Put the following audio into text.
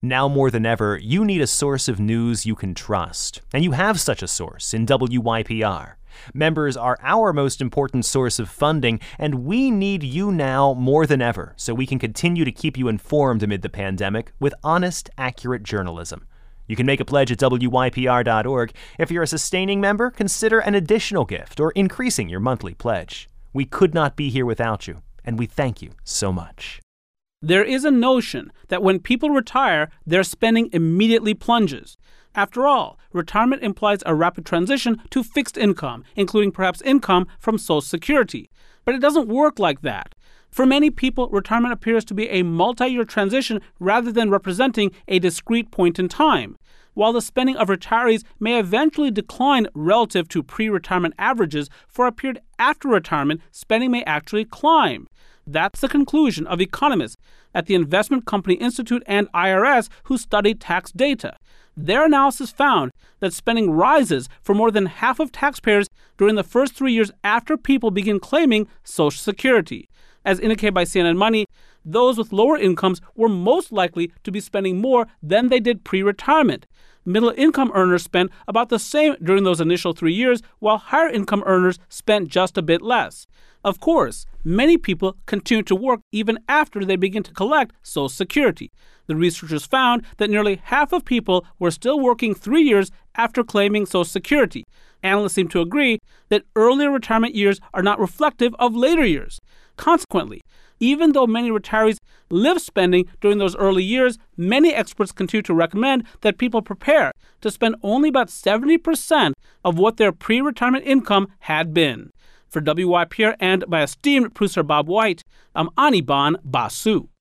Now more than ever, you need a source of news you can trust. And you have such a source in WYPR. Members are our most important source of funding, and we need you now more than ever so we can continue to keep you informed amid the pandemic with honest, accurate journalism. You can make a pledge at WYPR.org. If you're a sustaining member, consider an additional gift or increasing your monthly pledge. We could not be here without you, and we thank you so much. There is a notion that when people retire, their spending immediately plunges. After all, retirement implies a rapid transition to fixed income, including perhaps income from Social Security. But it doesn't work like that. For many people, retirement appears to be a multi-year transition rather than representing a discrete point in time. While the spending of retirees may eventually decline relative to pre-retirement averages, for a period after retirement, spending may actually climb. That's the conclusion of economists at the Investment Company Institute and IRS who studied tax data. Their analysis found that spending rises for more than half of taxpayers during the first 3 years after people begin claiming Social Security. As indicated by CNN Money, those with lower incomes were most likely to be spending more than they did pre-retirement. Middle-income earners spent about the same during those initial 3 years, while higher-income earners spent just a bit less. Of course, many people continue to work even after they begin to collect Social Security. The researchers found that nearly half of people were still working 3 years after claiming Social Security. Analysts seem to agree that earlier retirement years are not reflective of later years. Consequently, even though many retirees live spending during those early years, many experts continue to recommend that people prepare to spend only about 70% of what their pre-retirement income had been. For WYPR and my esteemed producer Bob White, I'm Anirban Basu.